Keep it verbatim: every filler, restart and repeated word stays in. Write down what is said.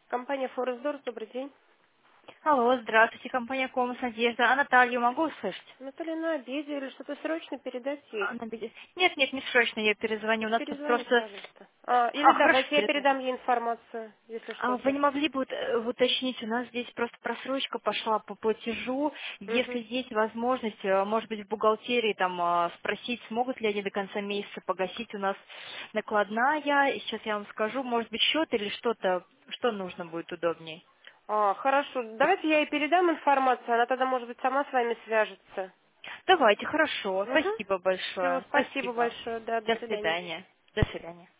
Компания Форесдор, добрый день. Алло, здравствуйте, компания Комас Надежда. А Наталью могу услышать? Наталья на обеде или что-то срочно передать ей? Она будет- Нет, нет, не срочно, я перезвоню. У нас тут Перезвоните, просто... пожалуйста. А, или А, хорошо, давайте я перезвоню. передам ей информацию, если А вы что-то. не могли бы ут- э, уточнить, у нас здесь просто просрочка пошла по платежу. Если Угу. есть возможность, э, может быть, в бухгалтерии там а, спросить, смогут ли они до конца месяца погасить у нас накладная. И сейчас я вам скажу, может быть, счет или что-то, что нужно будет удобнее. А, хорошо. Давайте я ей передам информацию, она тогда, может быть, сама с вами свяжется. Давайте, хорошо. Угу. Спасибо Все, большое. спасибо Спасибо. большое, да, до До свидания. свидания. До свидания.